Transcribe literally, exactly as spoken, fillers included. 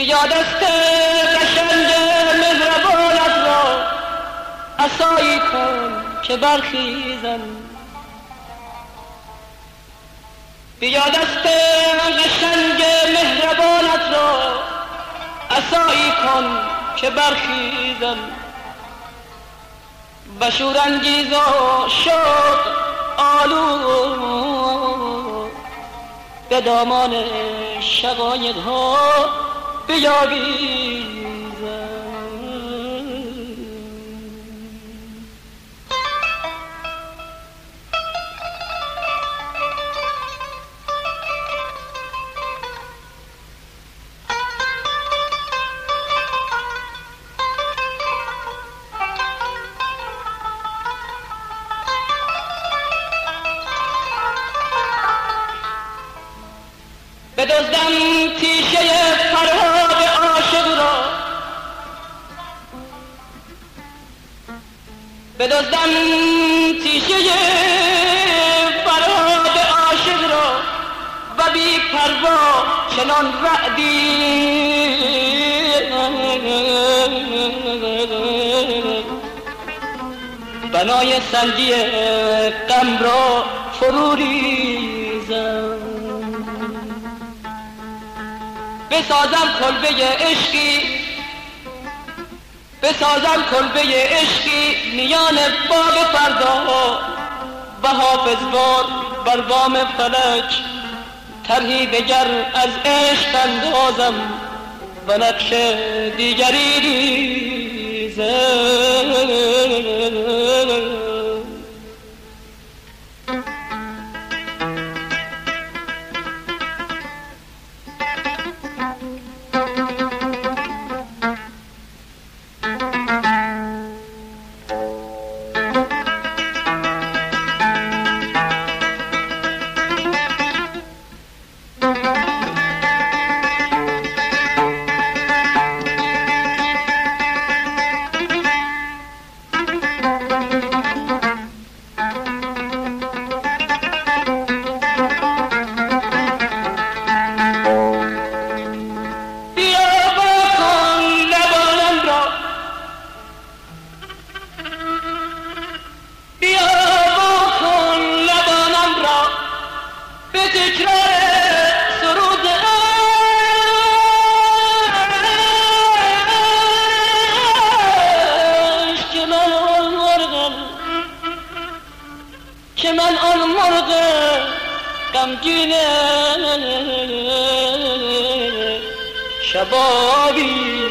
بیا دست قشنگ مهربانت را عصایی کن که برخیزم، بیا دست قشنگ مهربانت را عصایی کن که برخیزم، بشور انگیز و شوق آلو به دامان شقایق ها بیاویزم. بدزدم تیشه فرهاد عاشق را، بدزدم تیشه فرهاد عاشق را و بی پروا چنان رعدی بنای سنگی غم را فرو ریزم. بسازم کلبه عشقی، بسازم کلبه عشقی میان باغ فردا و حافظوار بر بام فلک طرحی دگر از عشق اندازم و نقش دیگری ریزم. که من آن مرغ غمگین شبابی